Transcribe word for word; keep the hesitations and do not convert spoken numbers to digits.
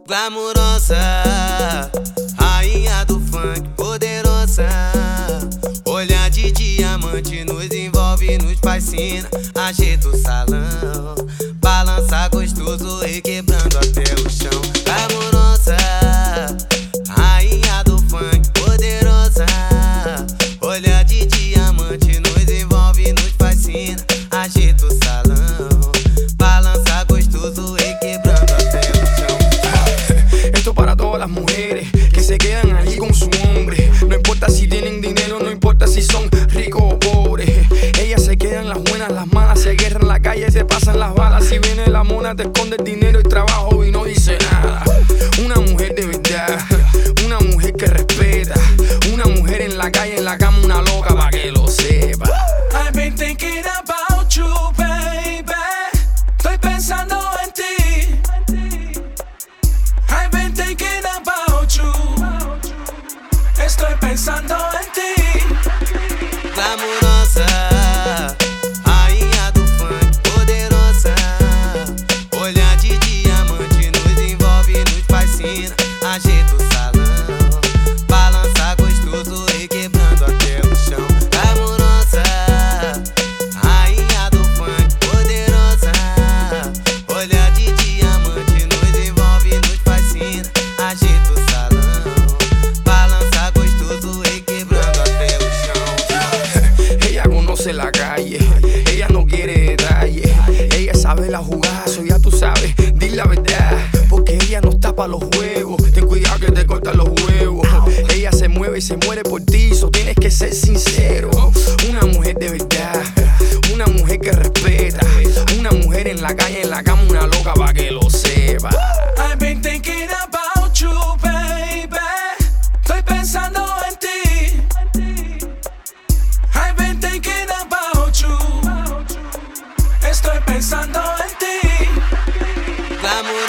Glamurosa, rainha do funk, poderosa. Olhar de diamante nos envolve, nos fascina. Ajeita o salão, balança gostoso, requebrando até o chão. Glamurosa, rainha do funk, poderosa. Olhar de diamante nos envolve, nos fascina. Ajeita o salão, balança gostoso, requebrando até o chão. Esto para todas las mujeres que se quedan allí con su hombre. No importa si tienen dinero, no importa si son ricos o pobres. Ellas se quedan las buenas, las malas, se guerran en la calle, se pasan las balas. Si viene la mona, te esconde el dinero, el trabajo y no dice nada. Una mujer de verdad, una mujer que respeta. Una mujer en la calle, en la cama, una loca pa' que lo sepa. I've been thinking about you, baby. Estoy pensando en ti. I've been thinking about you. Estoy pensando en ti. Glamurosa, rainha do funk, poderosa. Olhar de diamante nos envolve, nos fascina. Ajeita o salão, balança gostoso, requebrando até o chão. Glamurosa, rainha do funk, poderosa. Olhar de diamante nos envolve, nos fascina. Ajeita o salão, balança gostoso, requebrando até o chão. Ella conoce la calle, ella no quiere detalles. Ella sabe la jugada, eso ya tú sabes, di la verdad. Porque ella no está pa' los juegos, ten cuidado que te cortan los huevos. Ella se mueve y se muere por ti, so tienes que ser sincero. Una mujer de verdad, una mujer que respeta. Una mujer en la calle, en la cama, una loca pa' que lo sepa. I've been thinking about you, baby. Estoy pensando en ti. I've been thinking about you. Estoy pensando en ti. Glamurosa,